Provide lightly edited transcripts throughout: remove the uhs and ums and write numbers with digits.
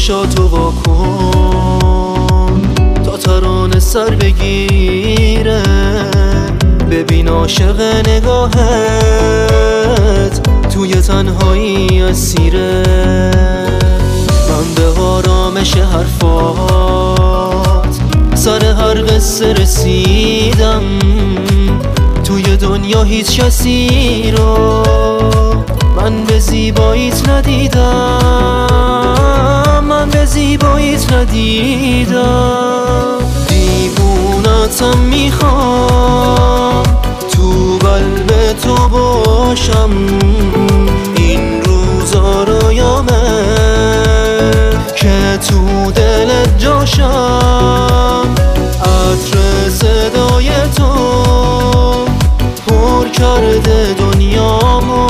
چشاتو واکن تا ترانه سر بگیره، ببین عاشق نگاهت توی تنهایی اسیره. من به آرامش حرفات سر هر قصه رسیدم، توی دنیا هیچ کسی رو من به زیباییت ندیدم، من به زیباییت ندیدم. دیوونتم میخوام تو قلب تو باشم، این روزا رو یامه که تو دلت جاشم. عطر صدای تو پر کرده دنیامو،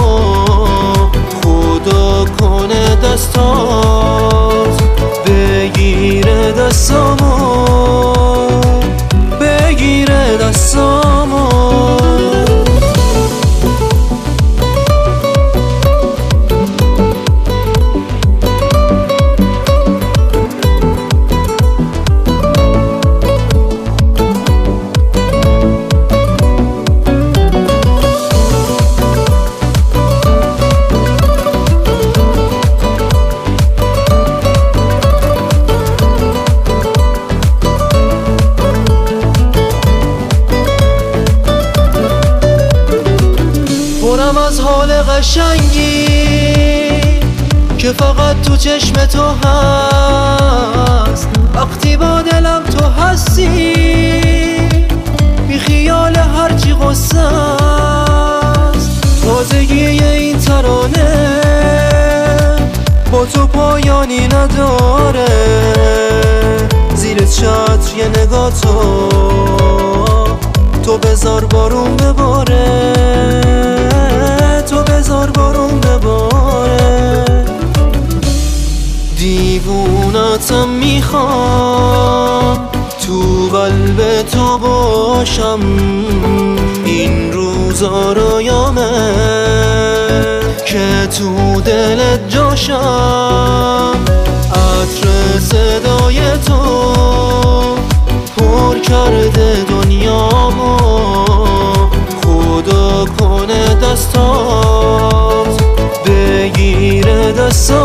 خدا کنه دستات بگیره دستامو، بگیره دستامو. پرم از حال قشنگی که فقط تو چشم تو هست، وقتی با دلم تو هستی بی خیال هرچی غصه است. تازگی این ترانه با تو پایانی نداره، زیر چتر یه نگاه تو بذار بارون بباره، تو بذار بارون بباره. دیوونتم میخوام تو قلب تو باشم، این روزا رو یامه که تو دلت جاشم. عطر صدای تو پر کرده دنیامو، خدا کنه دستات بگیره دستات.